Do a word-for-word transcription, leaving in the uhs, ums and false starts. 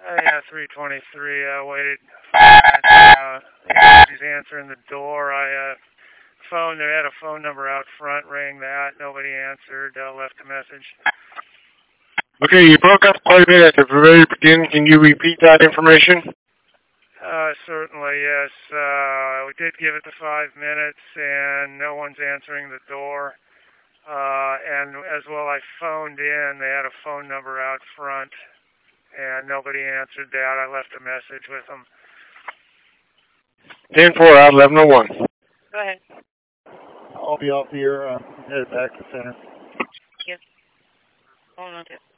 Uh, yeah, three twenty-three. I waited. Uh, he's answering the door. I uh, phoned. They had a phone number out front. Rang that. Nobody answered. Uh, left a message. Okay, you broke up quite a bit at the very beginning. Can you repeat that information? Uh, certainly, yes. Uh, we did give it the five minutes, and no one's answering the door. Uh, and as well, I phoned in. They had a phone number out front, and nobody answered that. I left a message with them. ten four out eleven oh one. Go ahead. I'll be off here. Uh, headed back to center. Yes. Hold on.